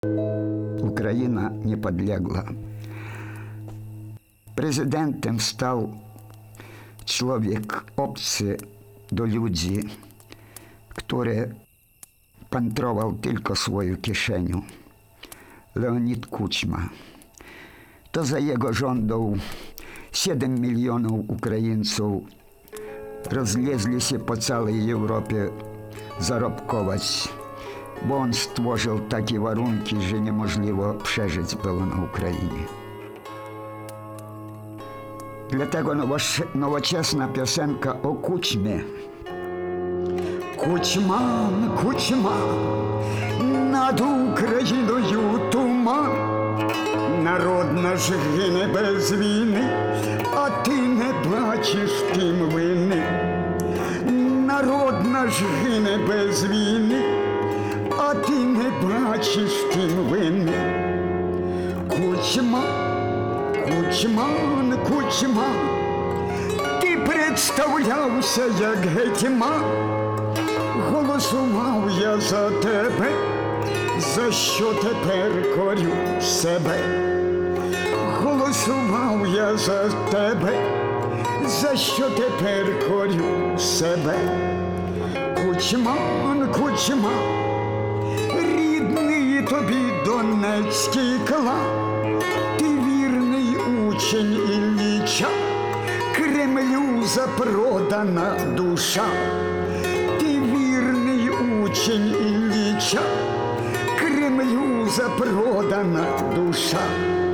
Украина не подлегла. Президентом стал человек obcy do ludzi, który kontrował tylko swoją kieszenię. Leonid Kuczma. To za jego rządów 7 milionów Ukraińców rozlezli się po całej Europie zarobkować, bo on stworzył takie warunki, że niemożliwe przeżyć było na Ukrainie. Dlatego nowoczesna piosenka o Kuczmie. Кучман, Кучман, над Україною туман. Народ наш гине без війни, а ти не бачиш, ким вини. Народ наш гине без війни, а ти не бачиш, ким вини. Кучман, Кучман, Кучман, ти представлявся як гетьман. Голосував я за тебе, за що тепер корю себе. Голосував я за тебе, за що тепер корю себе. Кучман, Кучман, рідний тобі Донецький клан, ти вірний учень Ілліча, Кремлю запродана душа. Учень Ілліча, Кремлю запродана душа.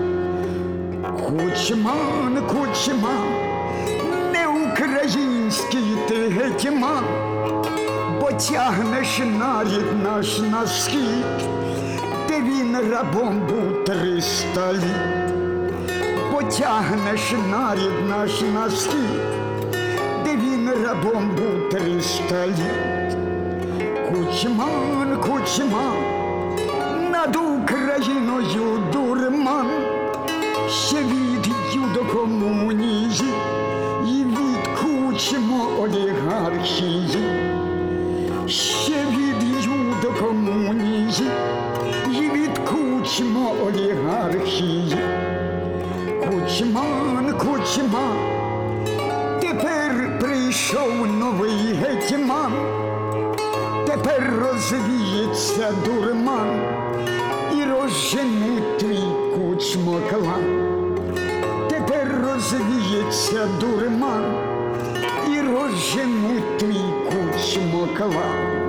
Кучман, Кучман, не український ти гетьман, бо тягнеш нарід наш на схід, де він рабом був 300 літ. Бо тягнеш нарід наш на схід, де він рабом був 300 літ. Кучман, Кучман, над Україною дурман, ще від юдокомунії і від Кучмо олігархії, ще від юдокомунії і від Кучмо олігархії. Кучман, Кучман, тепер прийшов новий гетьман. Тепер розвіється дурман і розженуть твій Кучмо клан. Тепер розвіється дурман і розженуть твій Кучмо клан.